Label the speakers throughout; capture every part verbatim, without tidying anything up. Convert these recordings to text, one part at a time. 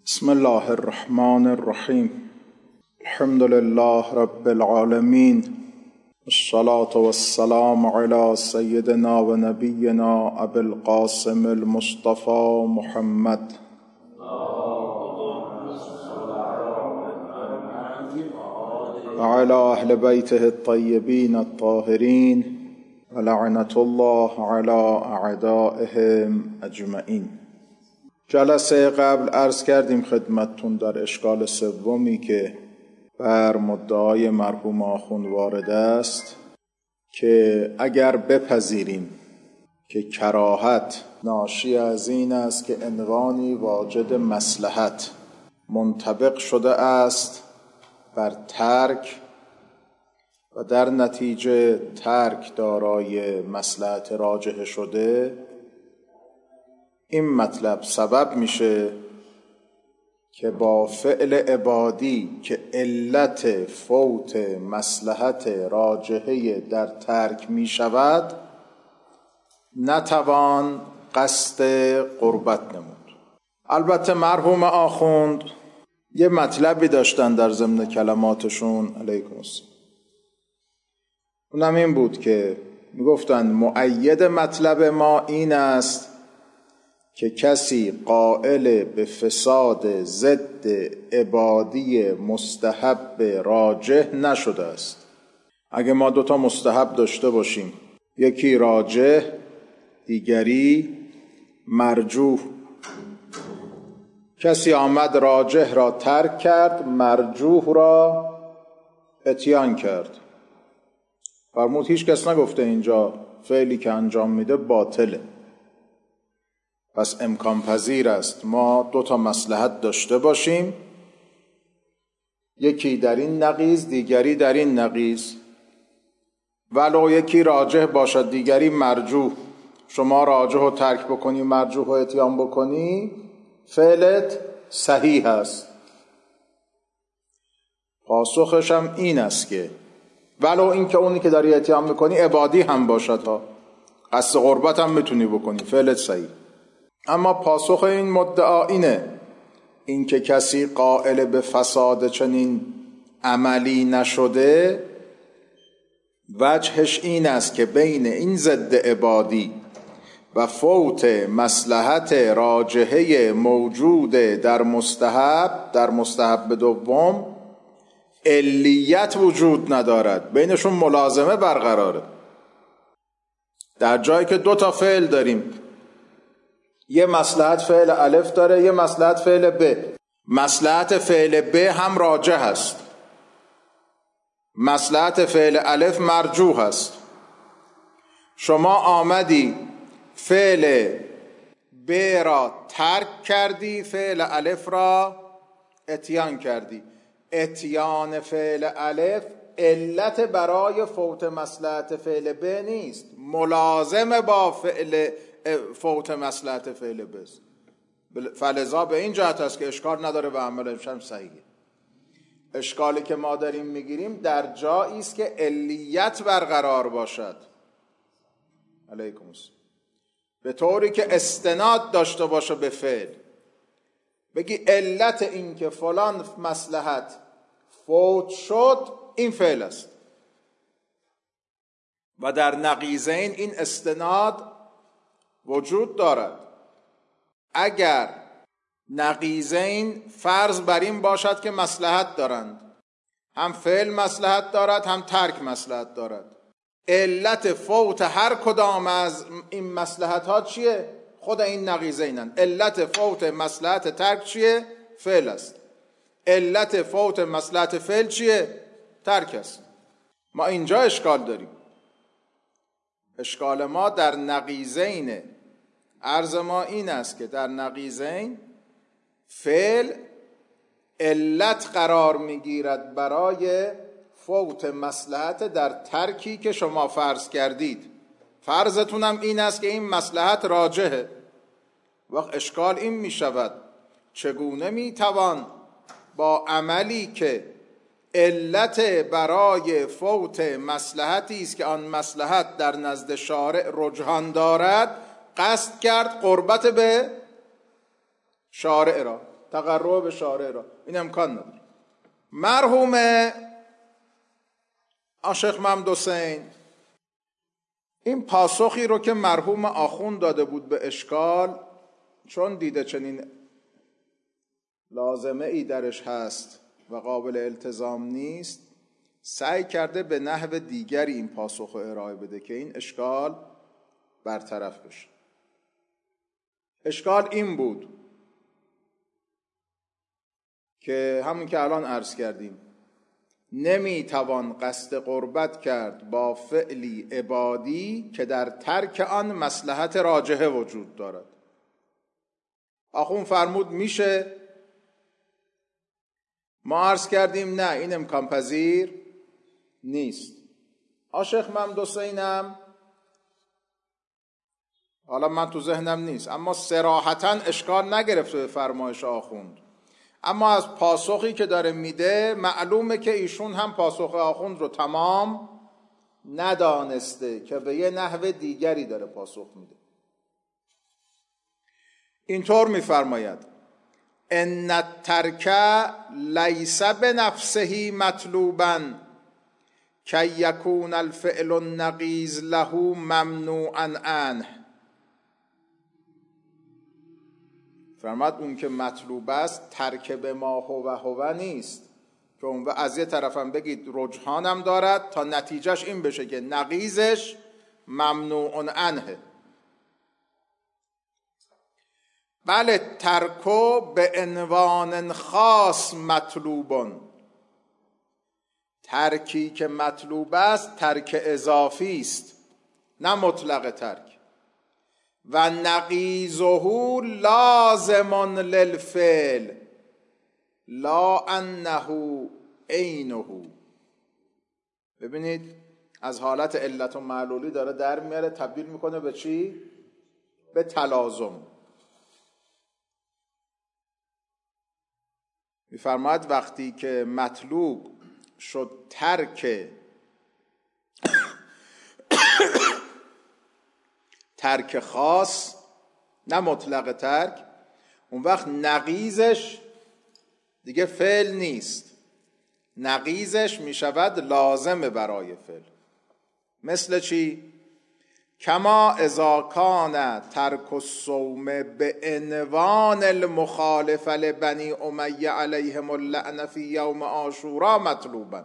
Speaker 1: بسم الله الرحمن الرحیم. الحمد لله رب العالمین، الصلاة والسلام علی سیدنا و نبینا ابی القاسم المصطفى محمد و علی اهل بیته الطیبین الطاهرین و لعنة الله علی اعدائهم اجمعین. جلسه قبل عرض کردیم خدمتتون در اشکال سومی که بر مدعای مرحوم آخوند وارد است که اگر بپذیریم که کراهت ناشی از این است که عنوانی واجد مصلحت منطبق شده است بر ترک و در نتیجه ترک دارای مصلحت راجح شده، این مطلب سبب میشه که با فعل عبادی که علت فوت مصلحت راجحه در ترک میشود نتوان قصد قربت نمود. البته مرحوم آخوند یه مطلبی داشتن در ضمن کلماتشون علیکم السلام، اونم این بود که میگفتن مؤید مطلب ما این است که کسی قائل به فساد ضد عبادی مستحب راجح نشده است. اگه ما دوتا مستحب داشته باشیم، یکی راجح دیگری مرجوح، کسی آمد راجح را ترک کرد، مرجوح را اتیان کرد، فرمود هیچ کس نگفته اینجا فعلی که انجام میده باطله. پس امکان پذیر است ما دو تا مصلحت داشته باشیم، یکی در این نقیض دیگری در این نقیض، ولو یکی راجح باشد دیگری مرجوح. شما راجح رو ترک بکنی، مرجوح رو اتیان بکنی، فعلت صحیح است. پاسخش هم این است که ولو این که اونی که داری اتیان میکنی عبادی هم باشد ها، قصد قربت هم میتونی بکنی، فعلت صحیح. اما پاسخ این مدعا اینه، این که کسی قائل به فساد چنین عملی نشده، وجهش این است که بین این ضد عبادی و فوت مصلحت راجحه موجود در مستحب در مستحب دوم علیت وجود ندارد، بینشون ملازمه برقراره. در جایی که دو تا فعل داریم، یه مصلحت فعل الف داره، یه مصلحت فعل ب، مصلحت فعل ب هم راجح است، مصلحت فعل الف مرجوح است. شما آمدی فعل ب را ترک کردی، فعل الف را اتیان کردی. اتیان فعل الف علت برای فوت مصلحت فعل ب نیست، ملازم با فعل فوت مصلحت فعل بز. فلذا به این جهت است که اشکال نداره و عملش هم صحیحه. اشکالی که ما داریم میگیریم در جایی است که علیت برقرار باشد، علیکم السلام، به طوری که استناد داشته باشه به فعل. بگی علت این که فلان مصلحت فوت شد این فعل است و در نقیضین این استناد وجود دارد. اگر نقیضین فرض بر این باشد که مصلحت دارند، هم فعل مصلحت دارد هم ترک مصلحت دارد، علت فوت هر کدام از این مصلحت ها چیه؟ خود این نقیضینند. علت فوت مصلحت ترک چیه؟ فعل است. علت فوت مصلحت فعل چیه؟ ترک است. ما اینجا اشکال داریم. اشکال ما در نقیضینه. عرض ما این است که در نقیضین فعل علت قرار میگیرد برای فوت مصلحت در ترکی که شما فرض کردید. فرضتونم این است که این مصلحت راجحه. وقت اشکال این می شود چگونه می توان با عملی که علت برای فوت مصلحتی است که آن مصلحت در نزد شارع رجحان دارد قصد کرد قربت به شارع را. تقرب به شارع را، این امکان نداره. مرحوم شیخ محمد حسین این پاسخی رو که مرحوم آخوند داده بود به اشکال، چون دیده چنین لازمه ای درش هست و قابل التزام نیست، سعی کرده به نحو دیگری این پاسخ رو ارائه بده که این اشکال برطرف بشه. اشکال این بود که همون که الان عرض کردیم، نمیتوان قصد قربت کرد با فعلی عبادی که در ترک آن مصلحت راجحه وجود دارد. آخون فرمود میشه. ما عرض کردیم نه، این امکان پذیر نیست. شیخ محمد حسینم حالا من تو ذهنم نیست، اما صراحتاً اشکال نگرفته به فرمایش آخوند، اما از پاسخی که داره میده معلومه که ایشون هم پاسخ آخوند رو تمام ندانسته که به یه نحو دیگری داره پاسخ میده. اینطور میفرماید: ان الترک لیس بنفسه مطلوبا کی یکون الفعل النقیض له ممنوعا عنه. فرماد اون که مطلوب است ترک به ما هو هو نیست که اون از یه طرفم بگید رجحانم دارد تا نتیجهش این بشه که نقیضش ممنوع عنه. بله ترکو به عنوان خاص مطلوبون، ترکی که مطلوب است ترک اضافی است نه مطلق ترک. و نقیضه لازم للفعل لا انه عینه. ببینید از حالت علت و معلولی داره در میاره، تبدیل میکنه به چی؟ به تلازم. میفرماید وقتی که مطلوب شد ترک ترک خاص نه مطلق ترک، اون وقت نقیضش دیگه فعل نیست، نقیضش میشود لازم برای فعل. مثل چی؟ کما اذا کان ترک الصوم به عنوان المخالف لبنی امیه علیهم اللعنه فی یوم عاشورا مطلوبا.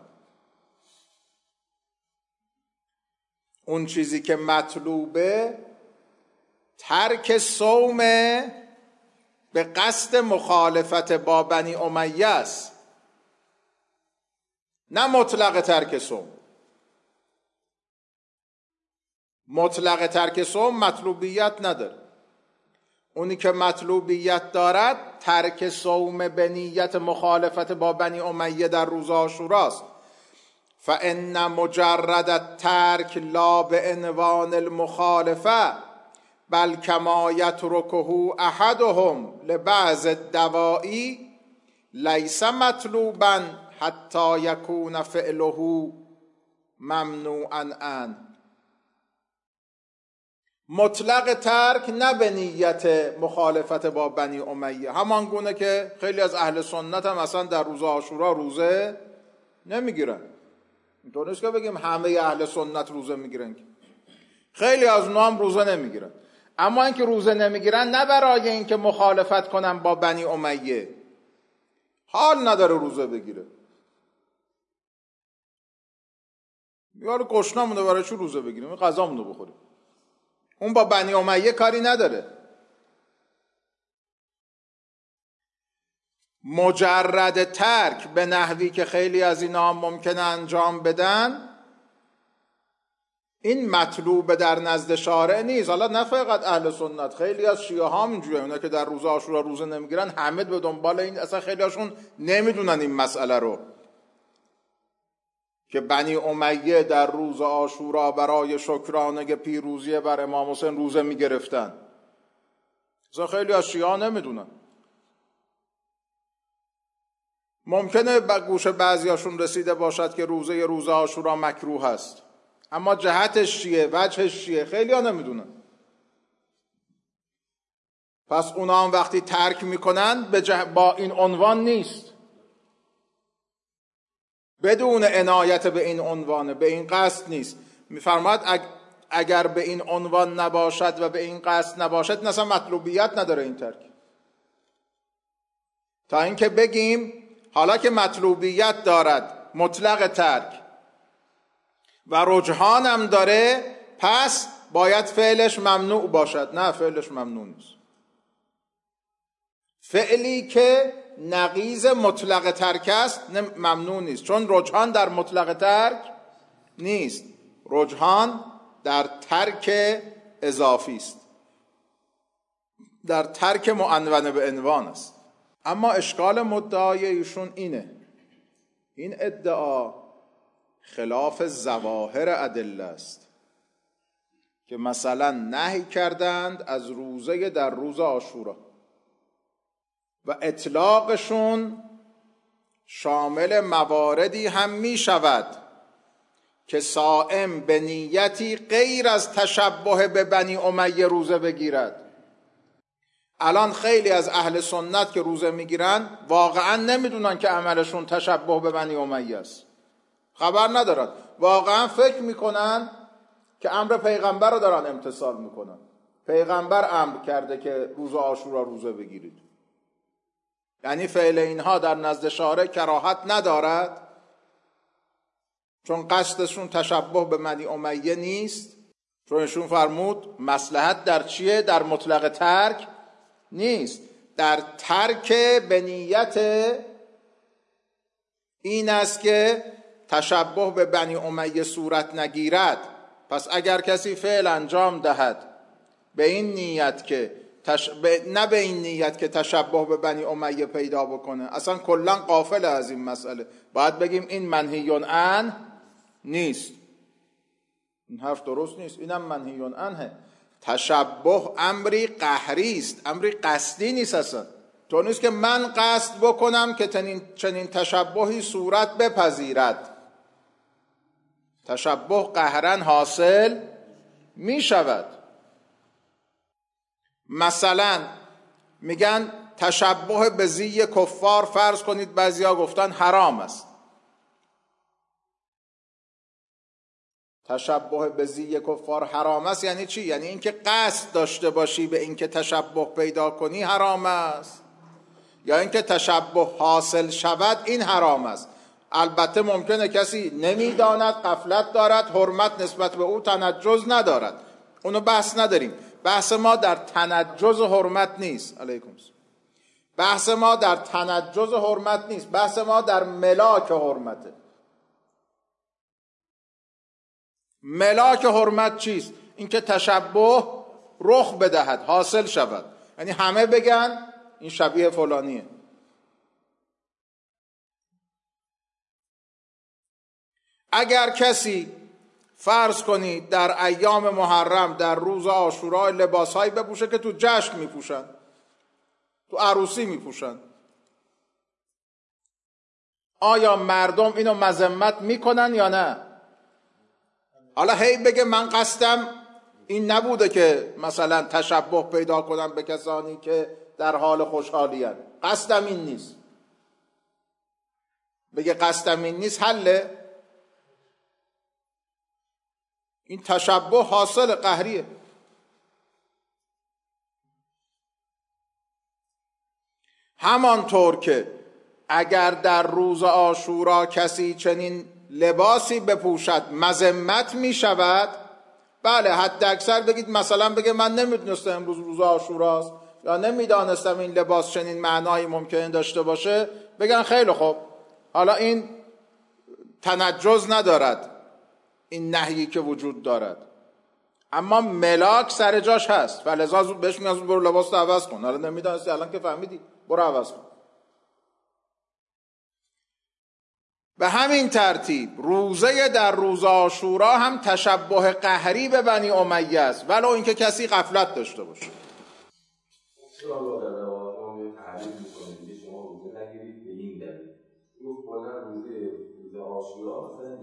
Speaker 1: اون چیزی که مطلوبه ترک صوم به قصد مخالفت با بنی امیه است، نه مطلق ترک صوم. مطلق ترک صوم مطلوبیت نداره، اونی که مطلوبیت دارد ترک صوم به نیت مخالفت با بنی امیه در روز عاشوراست. فان مجرد الترک لا به عنوان المخالفه بل کما یترکه احدهم لبعض الدوائی لیس مطلوبا حتی یکون فعله ممنوعا عنه. مطلق ترک نه به نیت مخالفت با بنی امیه، همان گونه که خیلی از اهل سنت هم اصلا در روز عاشورا روزه نمیگیرن. اینطور نیست که بگیم همه اهل سنت روزه میگیرن، خیلی از اونها هم روزه نمیگیرن. اما اینکه روزه نمیگیرن نه برای اینکه مخالفت کنن با بنی امیه، حال نداره روزه بگیره، یارو گشنمونه برای چی روزه بگیریم، غذامونو بخوریم. اون با بنی امیه کاری نداره. مجرد ترک به نحوی که خیلی از اینا هم ممکنه انجام بدن، این مطلوب در نزد شارع نیست. حالا نه فقط اهل سنت، خیلی از شیعه ها اینجوریه، اونا که در روز عاشورا روزه نمیگیرن همه به دنبال این، اصلا خیلی هاشون نمیدونن این مسئله رو که بنی امیه در روز عاشورا برای شکرانه پیروزی بر امام حسین روزه میگرفتن. اصلا خیلی از شیعه ها نمیدونن. ممکنه به گوش بعضیاشون رسیده باشد که روزه ی روز عاشورا مکروه است، اما جهتش چیه، وجهش چیه، خیلی ها نمیدونن. پس اونا هم وقتی ترک میکنن به جه... با این عنوان نیست، بدون عنایت به این عنوان، به این قصد نیست. میفرماید اگ... اگر به این عنوان نباشد و به این قصد نباشد، اصلا مطلوبیت نداره این ترک. تا اینکه بگیم حالا که مطلوبیت دارد مطلق ترک و رجحان هم داره، پس باید فعلش ممنوع باشد. نه، فعلش ممنوع نیست. فعلی که نقیض مطلق ترک است ممنوع نیست، چون رجحان در مطلق ترک نیست، رجحان در ترک اضافی است، در ترک معنون به عنوان است. اما اشکال مدعای ایشون اینه، این ادعا خلاف ظواهر ادله است که مثلا نهی کردند از روزه در روز عاشورا و اطلاقشون شامل مواردی هم می شود که صائم به نیتی غیر از تشبه به بنی امیه روزه بگیرد. الان خیلی از اهل سنت که روزه میگیرن واقعا نمیدونن که عملشون تشبه به بنی امیه است، خبر ندارن، واقعا فکر میکنن که امر پیغمبر رو دارن امتثال میکنن. پیغمبر امر کرده که روز عاشورا روزه بگیرید، یعنی فعل اینها در نزد شارع کراهت ندارد، چون قصدشون تشبه به بنی امیه نیست، چون ایشون فرمود مصلحت در چیه؟ در مطلق ترک نیست، در ترک به نیت این است که تشبه به بنی امیه صورت نگیرد. پس اگر کسی فعل انجام دهد به این نیت که تش... به... نه به این نیت که تشبه به بنی امیه پیدا بکنه، اصلا کلا غافل از این مسئله، باید بگیم این منهی عنه نیست. این حرف درست نیست، اینم منهی عنه. تشبه امری قهری است، امری قصدی نیست. اصلا تو نیست که من قصد بکنم که چنین چنین تشبهی صورت بپذیرد. تشبه قهرن حاصل می شود. مثلا میگن تشبه به زی کفار، فرض کنید بعضیا گفتن حرام است. تشبه به زی کفار حرام است یعنی چی؟ یعنی اینکه قصد داشته باشی به اینکه تشبه پیدا کنی حرام است، یا اینکه تشبه حاصل شود این حرام است. البته ممکنه کسی نمیداند، غفلت دارد، حرمت نسبت به او تنجز ندارد، اونو بحث نداریم. بحث ما در تنجز حرمت نیست. علیکم السلام. بحث ما در تنجز حرمت نیست، بحث ما در ملاک حرمته. ملاک حرمت چیست؟ اینکه تشبه رخ بدهد، حاصل شود، یعنی همه بگن این شبیه فلانیه. اگر کسی فرض کنید در ایام محرم در روز عاشورا لباسهایی بپوشه که تو جشن میپوشن، تو عروسی میپوشن، آیا مردم اینو مذمت میکنن یا نه؟ حالا هی بگه من قصدم این نبوده که مثلا تشبه پیدا کنم به کسانی که در حال خوشحالی هستند، قصدم این نیست. بگه قصدم این نیست، حله. این تشبه حاصل قهریه. همانطور که اگر در روز عاشورا کسی چنین لباسی بپوشد مذمت می شود، بله حد اکثر بگید مثلا بگه من نمیدونستم امروز روز عاشوراست یا نمیدانستم این لباس چنین معنایی ممکنه داشته باشه، بگن خیلی خوب، حالا این تنجز ندارد این نهیی که وجود دارد، اما ملاک سر جاش هست، فلذا بهش میگن برو لباس رو عوض کن. حالا نمیدانستی، الان که فهمیدی برو عوض کن. به همین ترتیب روزه در روز عاشورا هم تشبه قهری به بنی امیه است، ولو اینکه کسی غفلت داشته باشه.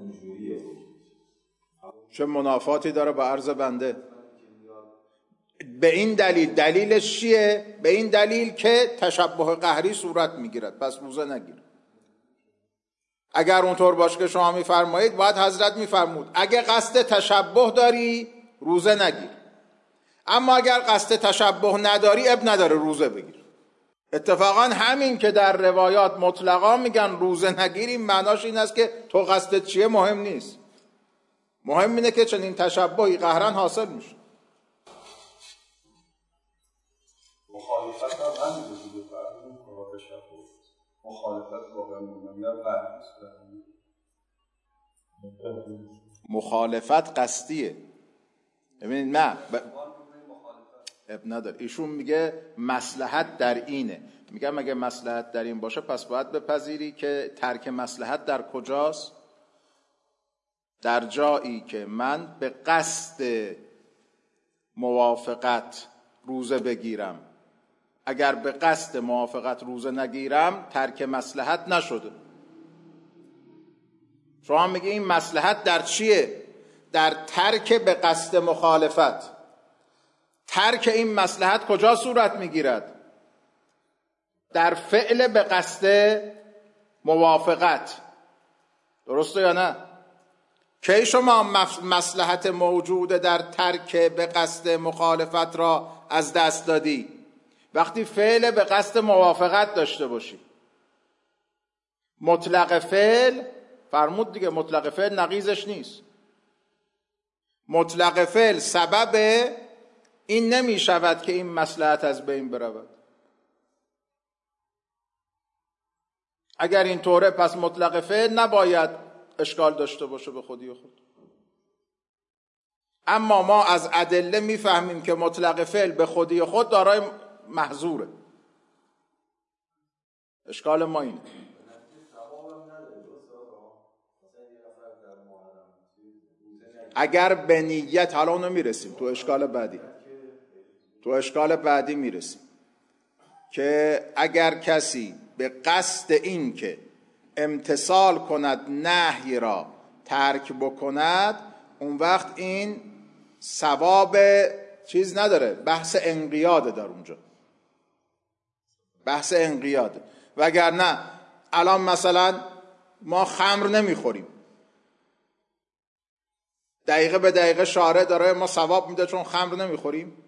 Speaker 1: چه منافاتی داره با عرض بنده؟ به این دلیل، دلیلش چیه؟ به این دلیل که تشبه قهری صورت میگیرد، پس روزه نگیر. اگر اونطور باشه که شما میفرمایید، باید حضرت میفرمود اگه قصد تشبه داری روزه نگیر، اما اگر قصد تشبه نداری اب نداره روزه بگیر. اتفاقا همین که در روایات مطلقا میگن روزه نگیری، معناش این است که تو قصدت چیه مهم نیست، مهم اینه که چنین تشبهی قهرن حاصل میشه.
Speaker 2: مخالفت هم هم بزیده فرمون قرار شد مخالفت واقعا مهمه قهر
Speaker 1: مخالفت قصدیه. ببینید نه ب... اب نداره. ایشون میگه مصلحت در اینه، میگه مگه مصلحت در این باشه پس باید بپذیری که ترک مصلحت در کجاست؟ در جایی که من به قصد موافقت روزه بگیرم، اگر به قصد موافقت روزه نگیرم ترک مصلحت نشده. شما میگه این مصلحت در چیه؟ در ترک به قصد مخالفت. ترک این مصلحت کجا صورت میگیرد؟ در فعل به قصد موافقت. درسته یا نه؟ کی شما مصلحت موجود در ترک به قصد مخالفت را از دست دادی؟ وقتی فعل به قصد موافقت داشته باشی. مطلق فعل فرمود دیگه، مطلق فعل نقیضش نیست. مطلق فعل سبب این نمی شود که این مصلحت از بین برود. اگر این طوره پس مطلق فعل نباید اشکال داشته باشه به خودی خود. اما ما از ادله میفهمیم که مطلق فعل به خودی خود دارای محظوره. اشکال ما اینه. اگر به نیت، حالا اونو میرسیم تو اشکال بعدی، تو اشکال بعدی میرسیم که اگر کسی به قصد این که امتثال کند نهی را ترک بکند، اون وقت این ثواب چیز نداره، بحث انقیاده در اونجا، بحث انقیاده. وگرنه الان مثلا ما خمر نمیخوریم، دقیقه به دقیقه شارع داره ما ثواب میده چون خمر نمیخوریم.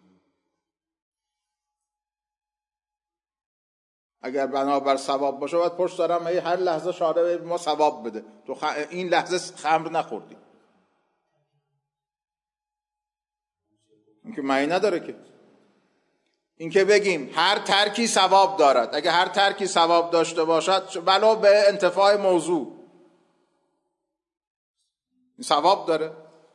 Speaker 1: اگر بنابر ثواب باشه باید پشت دارم هر لحظه شارع ما ثواب بده، تو خ... این لحظه خمر نخوردی. این که معنی نداره که. این که بگیم هر ترکی ثواب دارد، اگه هر ترکی ثواب داشته باشد ولو به انتفاع موضوع این ثواب داره.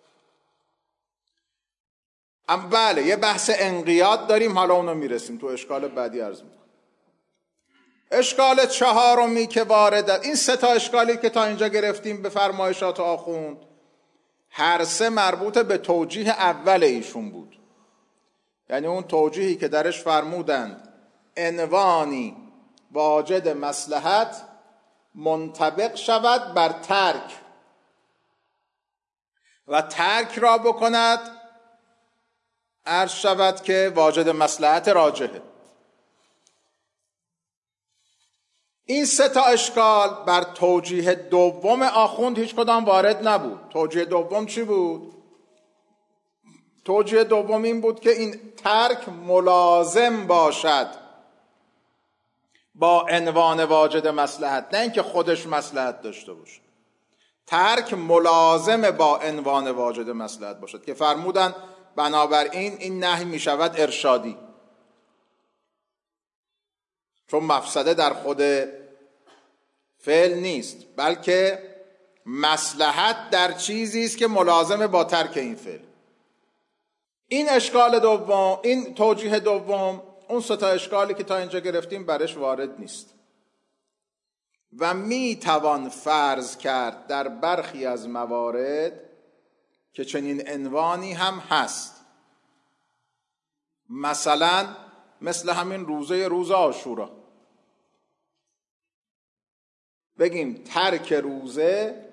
Speaker 1: اما بله یه بحث انقیاد داریم، حالا اونو میرسیم تو اشکال بعدی عرض میکنم. اشکال چهارمی که وارد، این سه تا اشکالی که تا اینجا گرفتیم به فرمایشات آخوند، هر سه مربوط به توجیه اول ایشون بود. یعنی اون توجیهی که درش فرمودند عنوانی واجد مصلحت منطبق شود بر ترک و ترک را بکند عرض شود که واجد مصلحت راجحه. این سه تا اشکال بر توجیه دوم آخوند هیچ کدام وارد نبود. توجیه دوم چی بود؟ توجیه دوم این بود که این ترک ملازم باشد با عنوان واجد مصلحت، نه اینکه خودش مصلحت داشته باشه. ترک ملازم با عنوان واجد مصلحت باشد که فرمودن بنابراین این نهی می شود ارشادی، چون مفسده در خود فعل نیست بلکه مصلحت در چیزی است که ملازم با ترک این فعل. این اشکال دوم، این توجیه دوم، اون سه تا اشکالی که تا اینجا گرفتیم برش وارد نیست و می توان فرض کرد در برخی از موارد که چنین عنوانی هم هست. مثلا مثل همین روزه روز عاشورا، بگیم ترک روزه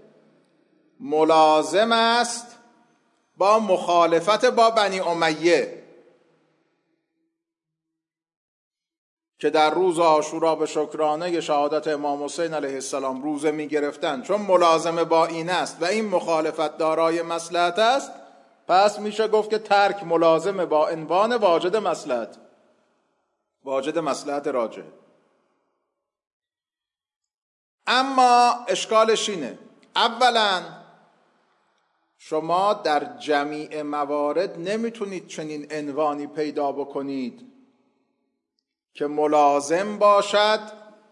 Speaker 1: ملازم است با مخالفت با بنی امیه. که در روز عاشورا به شکرانه شهادت امام حسین علیه السلام روزه می گرفتن، چون ملازمه با این است و این مخالفت دارای مصلحت است، پس میشه گفت که ترک ملازمه با عنوان واجد مصلحت، واجد مصلحت راجح. اما اشکالش اینه، اولا شما در جمیع موارد نمیتونید چنین عنوانی پیدا بکنید که ملازم باشد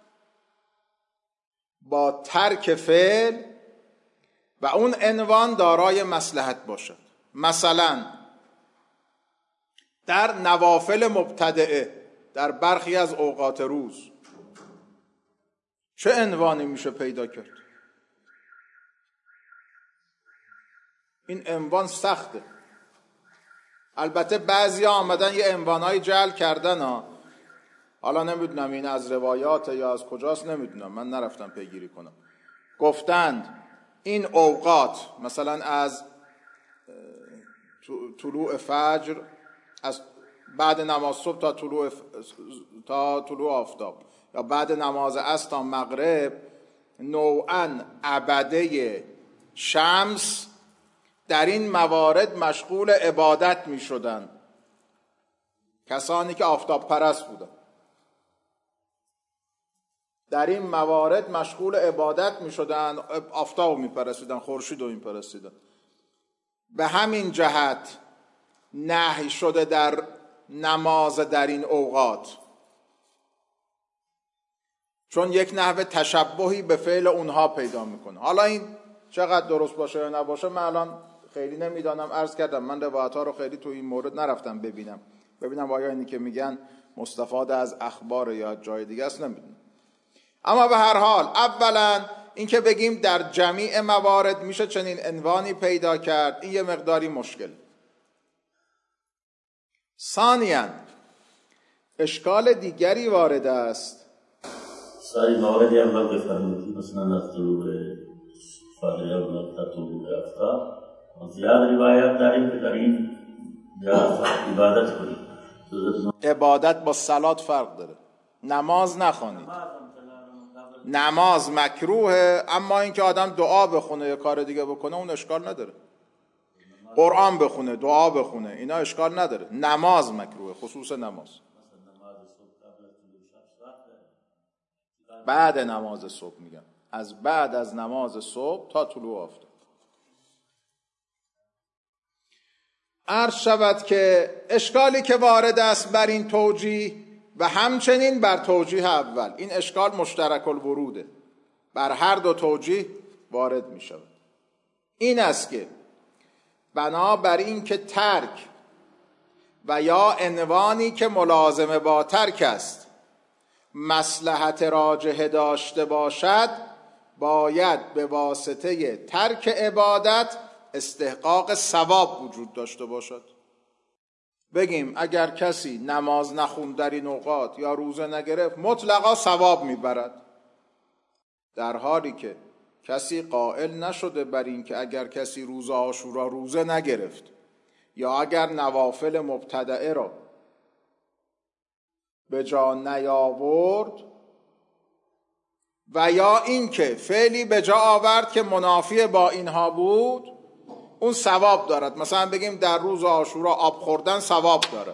Speaker 1: با ترک فعل و اون عنوان دارای مصلحت باشد. مثلا در نوافل مبتدعه در برخی از اوقات روز چه عنوانی میشه پیدا کرد؟ این عنوان سخته. البته بعضی ها آمدن یه عنوانهای جعل کردن ها. حالا نمیدونم این از روایات یا از کجاست، نمیدونم، من نرفتم پیگیری کنم. گفتند این اوقات مثلا از طلوع فجر، از بعد نماز صبح تا طلوع تا طلوع آفتاب، یا بعد نماز عصر تا مغرب، نوعاً عبده شمس در این موارد مشغول عبادت می شدن، کسانی که آفتاب پرست بودن در این موارد مشغول عبادت می شدن، آفتاب می پرستیدن، خورشید رو می پرستیدن. به همین جهت نهی شده در نماز در این اوقات، چون یک نحو تشبهی به فعل اونها پیدا میکنه. حالا این چقدر درست باشه یا نباشه من الان خیلی نمیدانم. عرض کردم من روایت ها رو خیلی تو این مورد نرفتم ببینم ببینم آیا اینی که میگن مستفاد از اخبار یا جای دیگه است، نمیدونم. اما به هر حال اولا این که بگیم در جمیع موارد میشه چنین عنوانی پیدا کرد، این یه مقداری مشکل. ثانیاً اشکال دیگری وارد است.
Speaker 3: سایی موردی هم من بفرمودی، مثلا از طلوع فجر تا طلوع آفتاب زیاد روایت داریم که در این عبادت کنید.
Speaker 1: عبادت با صلات فرق داره. نماز نخوانید، نماز مکروهه، اما اینکه آدم دعا بخونه یا کار دیگه بکنه اون اشکال نداره. قرآن بخونه، دعا بخونه، اینا اشکال نداره. نماز مکروهه، خصوص نماز بعد نماز صبح، میگم از بعد از نماز صبح تا طلوع آفتاب. عرض شود که اشکالی که وارد است بر این توجیه و همچنین بر توجیه اول، این اشکال مشترک الوروده، بر هر دو توجیه وارد می شود. این است که بنابر این که ترک و یا عنوانی که ملازمه با ترک است مصلحت راجح داشته باشد، باید به واسطه ترک عبادت استحقاق ثواب وجود داشته باشد. بگیم اگر کسی نماز نخوند در این اوقات یا روزه نگرفت مطلقا ثواب میبرد، در حالی که کسی قائل نشده بر این که اگر کسی روز عاشورا روزه نگرفت یا اگر نوافل مبتدعه را به جا نیاورد و یا این که فعلی به جا آورد که منافی با اینها بود، اون ثواب دارد. مثلا بگیم در روز عاشورا آب خوردن ثواب دارد،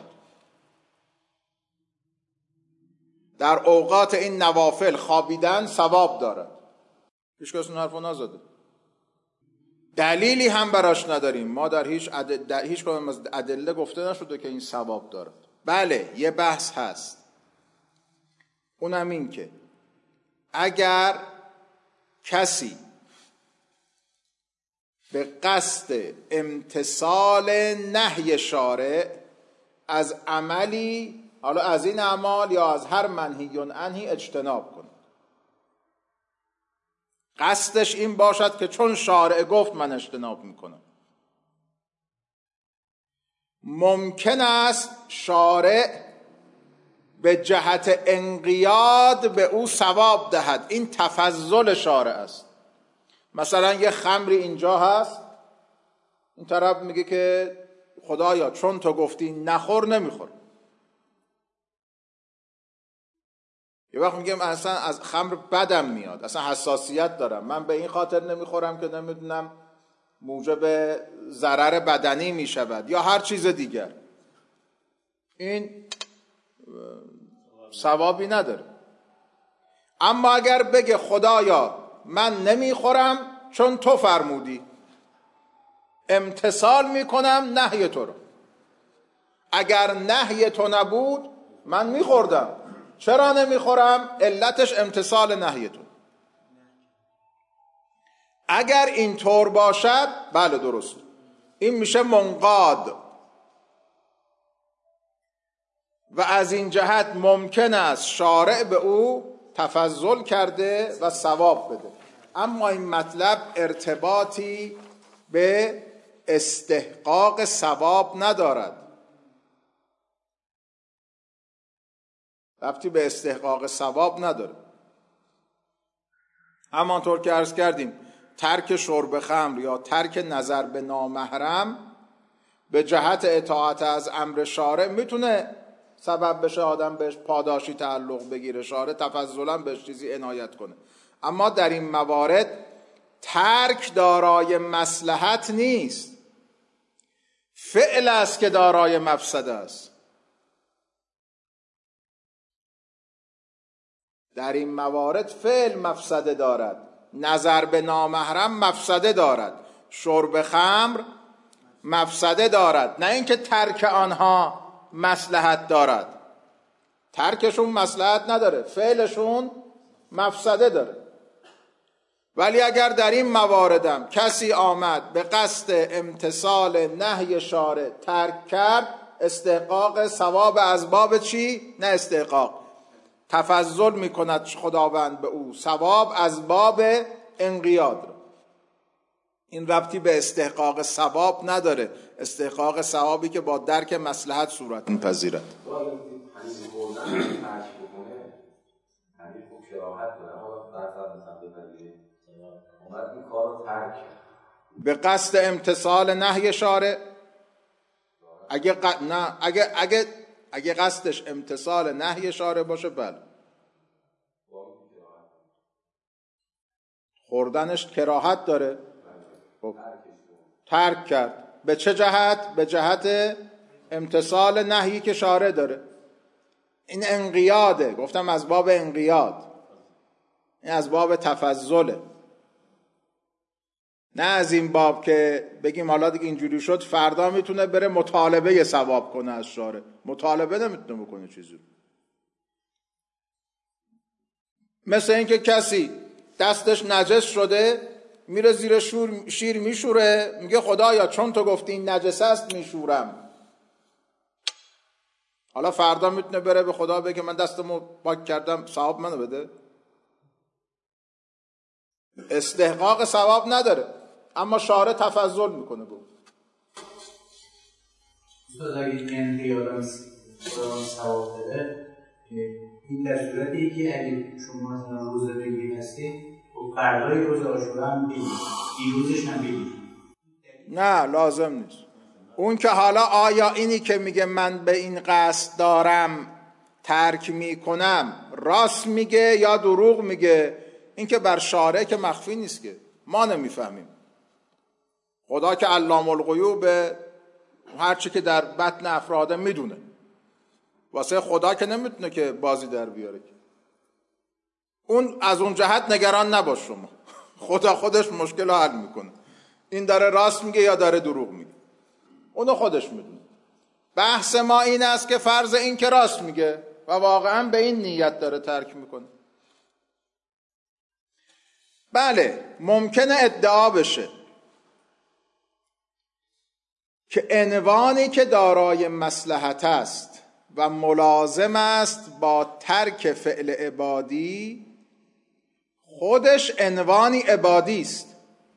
Speaker 1: در اوقات این نوافل خوابیدن ثواب دارد. هیچ کس اون حرفو نزده، دلیلی هم براش نداریم. ما در هیچ عدل... در هیچ کدام از ادله گفته نشده که این ثواب دارد. بله یه بحث هست، اونم این که اگر کسی به قصد امتثال نهی شارع از عملی، حالا از این اعمال یا از هر منهی عنهی اجتناب کنه، قصدش این باشد که چون شارع گفت من اجتناب میکنم، ممکن است شارع به جهت انقیاد به او ثواب دهد. این تفضل شارع است. مثلا یه خمری اینجا هست، این طرف میگه که خدایا چون تو گفتی نخور نمیخور، یه وقت میگم اصلا از خمر بدم میاد، اصلا حساسیت دارم، من به این خاطر نمیخورم که نمیدونم موجب ضرر بدنی میشود یا هر چیز دیگر، این ثوابی نداره. اما اگر بگه خدایا من نمیخورم چون تو فرمودی، امتثال میکنم نهی تو رو، اگر نهی تو نبود من میخوردم، چرا نمیخورم؟ علتش امتثال نهی تو. اگر این طور باشد بله درست، این میشه منقاد و از این جهت ممکن است شارع به او تفضل کرده و ثواب بده. اما این مطلب ارتباطی به استحقاق ثواب ندارد، ربطی به استحقاق ثواب نداره. همانطور که عرض کردیم ترک شرب خمر یا ترک نظر به نامحرم به جهت اطاعت از امر شارع میتونه سبب بشه آدم بهش پاداشی تعلق بگیره، شارع تفضلا بهش چیزی عنایت کنه. اما در این موارد ترک دارای مصلحت نیست، فعل است که دارای مفسده است. در این موارد فعل مفسده دارد، نظر به نامحرم مفسده دارد، شرب خمر مفسده دارد، نه اینکه ترک آنها مصلحت دارد. ترکشون مصلحت نداره، فعلشون مفسده داره. ولی اگر در این مواردم کسی آمد به قصد امتثال نهی شارع ترک کرد، استحقاق ثواب از باب چی؟ نه استحقاق، تفضل میکند خداوند به او ثواب از باب انقیاد را. این ربطی به استحقاق ثواب نداره، استحقاق ثوابی که با درک مصلحت صورت میپذیرد. به قصد امتثال نهی شارع، اگه ق... نه اگه اگه اگه قصدش امتثال نهی شارع باشه بله، خوردنش کراهت داره، خب ترک کرد. به چه جهت؟ به جهت امتثال نهی که شارع داره. این انقیاده، گفتم از باب انقیاد، این از باب تفضله، نه از این باب که بگیم حالا دیگه اینجوری شد فردا میتونه بره مطالبه ثواب کنه از شارع. مطالبه نمیتونه بکنه چیزی. مثل اینکه کسی دستش نجس شده میره زیر شور شیر میشوره، میگه خدایا چون تو گفتی این نجس است میشورم. حالا فردا میتونه بره به خدا بگه من دستمو پاک کردم ثواب منو بده؟ استحقاق ثواب نداره، اما شارع تفضل میکنه. بود
Speaker 4: استاد اگه این قیادم ثواب بده، این در صورتی که اگه شما روزه بگیر هستی و فردای روز عاشورا هم بگیر، دیروزش هم بگیر،
Speaker 1: نه لازم نیست. اون که حالا آیا اینی که میگه من به این قصد دارم ترک میکنم راست میگه یا دروغ میگه، این که بر شارع که مخفی نیست، که ما نمیفهمیم. خدا که علام الغیوب هر چی که در بطن افراده میدونه، واسه خدا که نمیتونه که بازی در بیاره. اون از اون جهت نگران نباش شما، خدا خودش مشکل رو حل میکنه. این داره راست میگه یا داره دروغ میگه، اونو خودش میدونه. بحث ما این است که فرض این که راست میگه و واقعا به این نیت داره ترک میکنه. بله ممکنه ادعا بشه که عنوانی که دارای مصلحت است و ملازم است با ترک فعل عبادی خودش عنوانی عبادی است.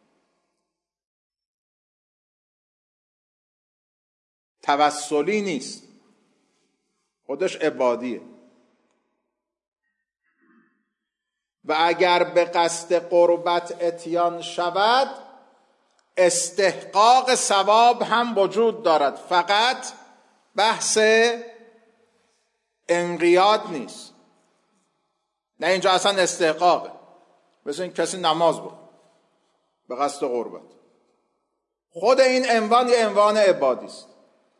Speaker 1: توسلی نیست، خودش عبادیه. و اگر به قصد قربت اتیان شود استحقاق ثواب هم وجود دارد، فقط بحث انقیاد نیست. نه اینجا اصلا استحقاقه، مثل این کسی نماز بخونه به قصد قربت. خود این عنوان یه عنوان عبادی است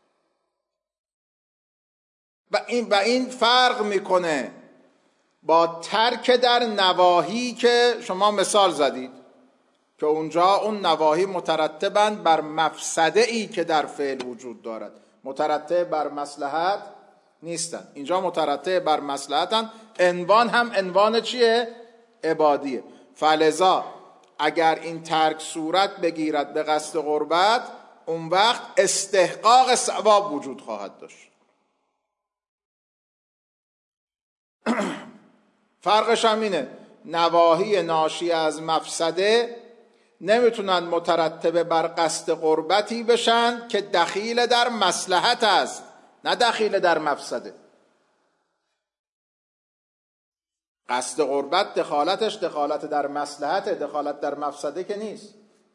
Speaker 1: و این و این فرق میکنه با ترک در نواهی که شما مثال زدید که اونجا اون نواهی مترتبند بر مفسده ای که در فعل وجود دارد، مترتب بر مصلحت نیستن. اینجا مترتب بر مصلحتن. عنوان هم عنوان چیه؟ عبادیه. فلذا اگر این ترک صورت بگیرد به قصد قربت، اون وقت استحقاق ثواب وجود خواهد داشت. فرقش هم اینه، نواهی ناشی از مفسده نمیتونن مترتب بر قصد قربتی بشن که دخیل در مصلحت است، نه دخیل در مفسده. قصد قربت دخالتش دخالت در مصلحت، دخالت در مفسده که نیست.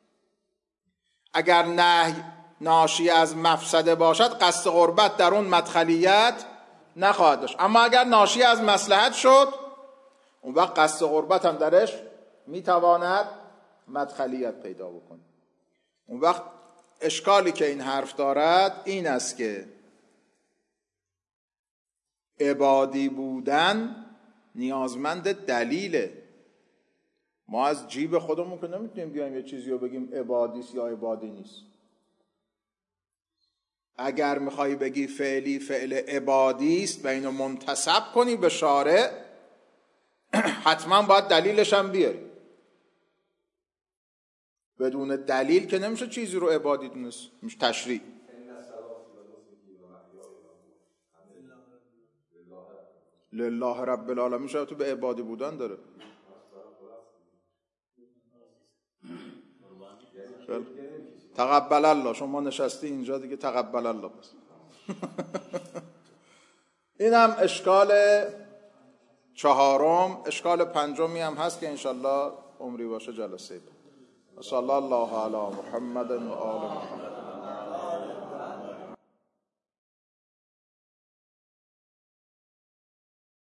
Speaker 1: اگر نهی ناشی از مفسده باشد، قصد قربت در اون مدخلیت نخواهد داشت. اما اگر ناشی از مصلحت شد، اون وقت قصد قربت هم درش میتواند مدخلیت پیدا بکنه. اون وقت اشکالی که این حرف دارد این است که عبادی بودن نیازمند دلیله. ما از جیب خودمون که نمیتونیم بیایم یه چیزی رو بگیم عبادیست یا عبادی نیست. اگر میخوای بگی فعلی فعل عبادیست و اینو منتسب کنی به شارع، حتما باید دلیلش هم بیاری. بدون دلیل که نمیشه چیزی رو عبادی دونست، میشه تشریع. لله رب العالمین شاید تو به عبادی بودن داره. تقبل الله، شما نشستی اینجا دیگه تقبل الله بس. این هم اشکال چهارم. اشکال پنجمی هم هست که انشالله عمری باشه جلسه. صلی الله علی محمد و آل محمد.